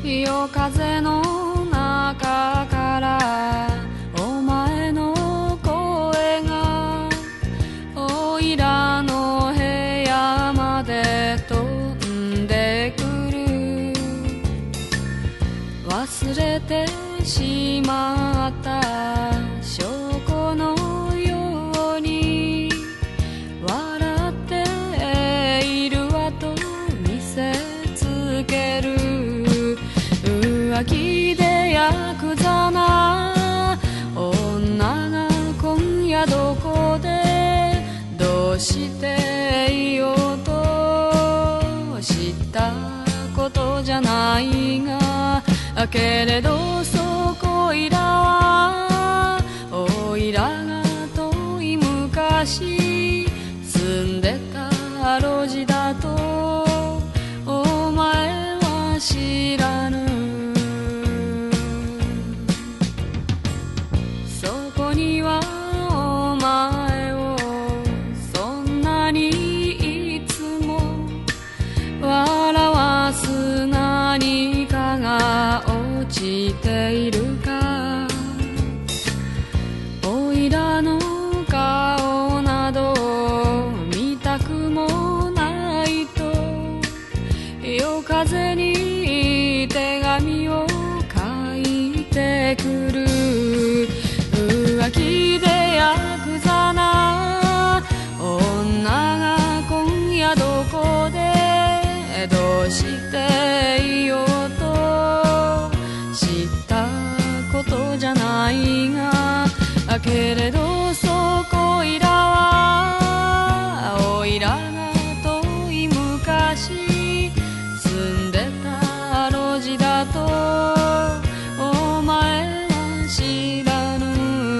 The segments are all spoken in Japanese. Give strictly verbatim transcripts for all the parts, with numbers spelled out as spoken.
夜風の中からお前の声がおいらの部屋まで飛んでくる。忘れてしまった証拠のように笑っているわと見せつける。浮気でヤクザな女が今夜どこでどうしていようと知ったことじゃないが、けれどそこいらはおいらが遠い昔住んでた路地だとお前は知らぬ。そこにはお前をそんなにいつも笑わす何かが落ちているか。おいらの顔など見たくもないと夜風に手紙を書いてくる。浮気でヤクザな女が今夜どこでどうしていようと知ったことじゃないが、けれどそこいらはおいらが遠い昔住んでた路地だとお前は知らぬ。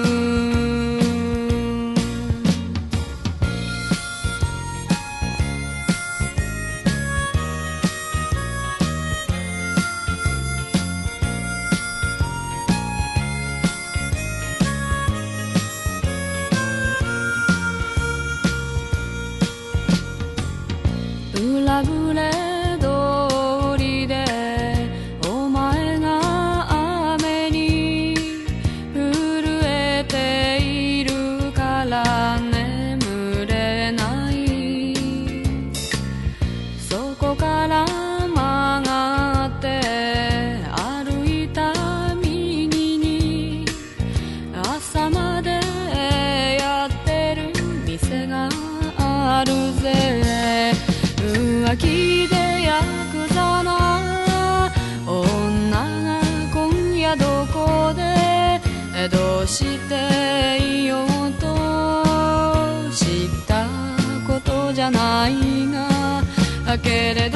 裏ぶれ通りでお前が雨に震えているから眠れない。そこから曲がって歩いた右に朝までやってる店があるぜ。浮気でヤクザな女が今夜どこでどうしていようと知ったことじゃないが、けれ